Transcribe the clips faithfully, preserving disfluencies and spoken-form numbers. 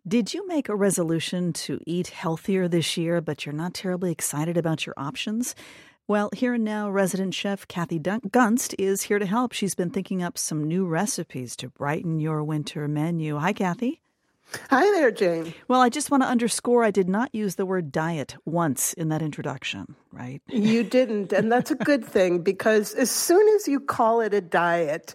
Did you make a resolution to eat healthier this year, but you're not terribly excited about your options? Well, here and now, resident chef Kathy Dun- Gunst is here to help. She's been thinking up some new recipes to brighten your winter menu. Hi, Kathy. Hi there, Jane. Well, I just want to underscore I did not use the word diet once in that introduction, right? You didn't, and that's a good thing, because as soon as you call it a diet,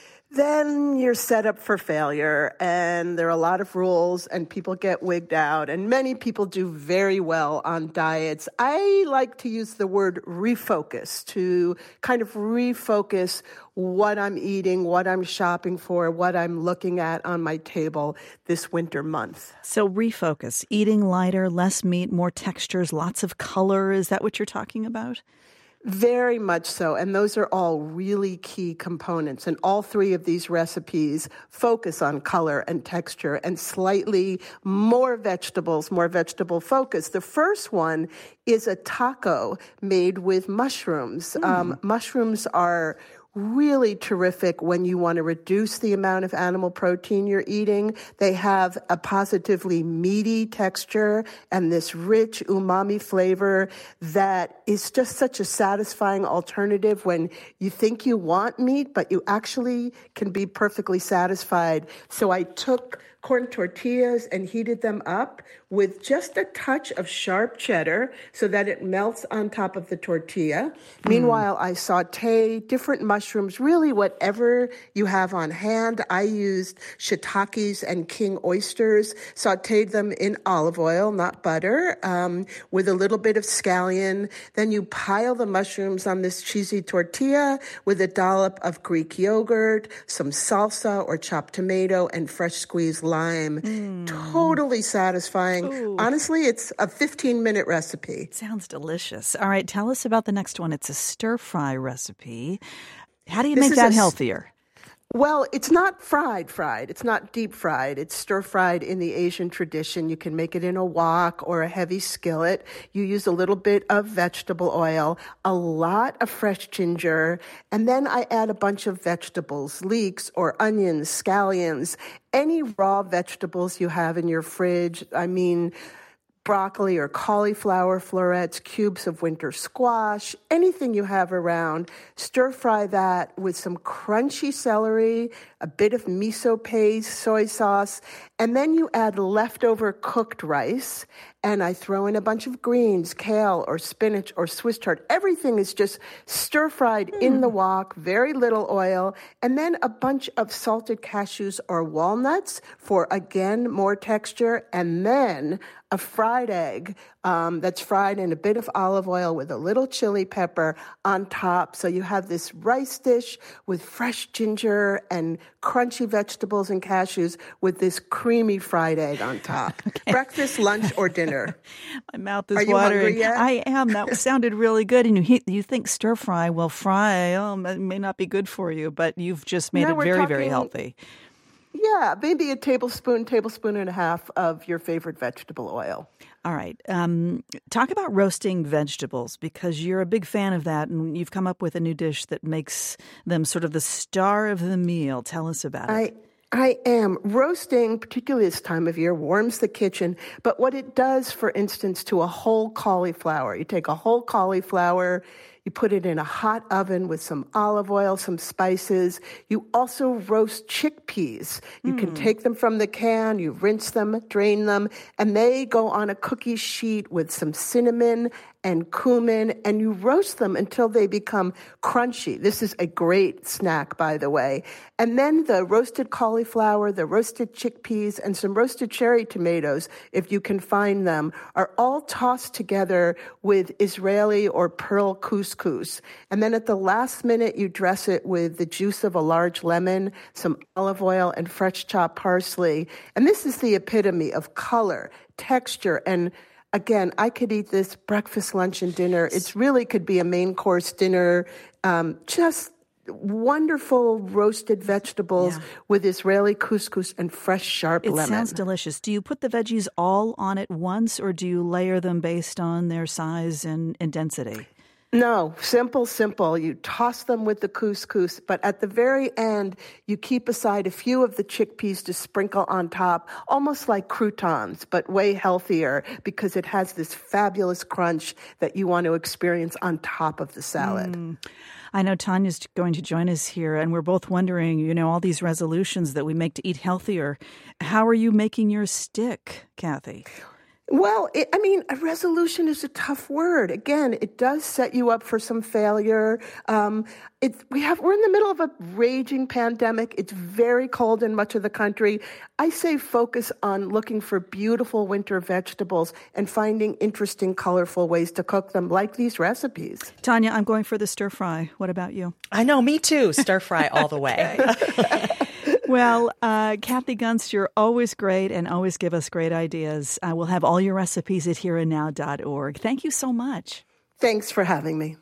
then you're set up for failure, and there are a lot of rules, and people get wigged out, and many people do very well on diets. I like to use the word refocus, to kind of refocus what I'm eating, what I'm shopping for, what I'm looking at on my table this winter month. So refocus, eating lighter, less meat, more textures, lots of color. Is that what you're talking about? Very much so. And those are all really key components. And all three of these recipes focus on color and texture and slightly more vegetables, more vegetable focus. The first one is a taco made with mushrooms. Mm. Um, mushrooms are really terrific when you want to reduce the amount of animal protein you're eating. They have a positively meaty texture and this rich umami flavor that is just such a satisfying alternative when you think you want meat, but you actually can be perfectly satisfied. So I took corn tortillas and heated them up with just a touch of sharp cheddar so that it melts on top of the tortilla. Mm. Meanwhile, I saute different mushrooms, really whatever you have on hand. I used shiitakes and king oysters, sauteed them in olive oil, not butter, um, with a little bit of scallion. Then you pile the mushrooms on this cheesy tortilla with a dollop of Greek yogurt, some salsa or chopped tomato, and fresh squeezed lime. Mm. Totally satisfying. Ooh. Honestly, it's a fifteen-minute recipe. Sounds delicious. All right, tell us about the next one. It's a stir-fry recipe. How do you This make that a, healthier? Well, it's not fried fried. It's not deep fried. It's stir-fried in the Asian tradition. You can make it in a wok or a heavy skillet. You use a little bit of vegetable oil, a lot of fresh ginger, and then I add a bunch of vegetables, leeks or onions, scallions, any raw vegetables you have in your fridge. I mean, broccoli or cauliflower florets, cubes of winter squash, anything you have around. Stir fry that with some crunchy celery, a bit of miso paste, soy sauce, and then you add leftover cooked rice, and I throw in a bunch of greens, kale or spinach or Swiss chard. Everything is just stir-fried mm. in the wok, very little oil, and then a bunch of salted cashews or walnuts for, again, more texture, and then a fried egg um, that's fried in a bit of olive oil with a little chili pepper on top. So you have this rice dish with fresh ginger and crunchy vegetables and cashews with this creamy fried egg on top. Okay. Breakfast, lunch, or dinner. My mouth is Are you watering. hungry yet? I am. That sounded really good. And you you think stir fry, well, fry oh, it may not be good for you, but you've just made no, it very, talking, very healthy. Yeah, maybe a tablespoon, tablespoon and a half of your favorite vegetable oil. All right. Um, talk about roasting vegetables, because you're a big fan of that, and you've come up with a new dish that makes them sort of the star of the meal. Tell us about it. I I am. Roasting, particularly this time of year, warms the kitchen. But what it does, for instance, to a whole cauliflower, you take a whole cauliflower, you put it in a hot oven with some olive oil, some spices. You also roast chickpeas. You mm. can take them from the can, you rinse them, drain them, and they go on a cookie sheet with some cinnamon and cumin, and you roast them until they become crunchy. This is a great snack, by the way. And then the roasted cauliflower, the roasted chickpeas, and some roasted cherry tomatoes, if you can find them, are all tossed together with Israeli or pearl couscous. And then at the last minute, you dress it with the juice of a large lemon, some olive oil, and fresh chopped parsley. And this is the epitome of color, texture, and again, I could eat this breakfast, lunch, and dinner. It really could be a main course dinner. Um, just wonderful roasted vegetables yeah. with Israeli couscous and fresh, sharp it lemon. It sounds delicious. Do you put the veggies all on at once, or do you layer them based on their size and, and density? No, simple, simple. You toss them with the couscous, but at the very end, you keep aside a few of the chickpeas to sprinkle on top, almost like croutons, but way healthier because it has this fabulous crunch that you want to experience on top of the salad. Mm. I know Tanya's going to join us here, and we're both wondering, you know, all these resolutions that we make to eat healthier. How are you making yours stick, Kathy? Well, it, I mean, a resolution is a tough word. Again, it does set you up for some failure. Um, it, we have, we're in the middle of a raging pandemic. It's very cold in much of the country. I say focus on looking for beautiful winter vegetables and finding interesting, colorful ways to cook them, like these recipes. Tanya, I'm going for the stir fry. What about you? I know, me too. Stir fry all the way. Well, uh, Kathy Gunst, you're always great and always give us great ideas. Uh, we'll have all your recipes at here and now dot org. Thank you so much. Thanks for having me.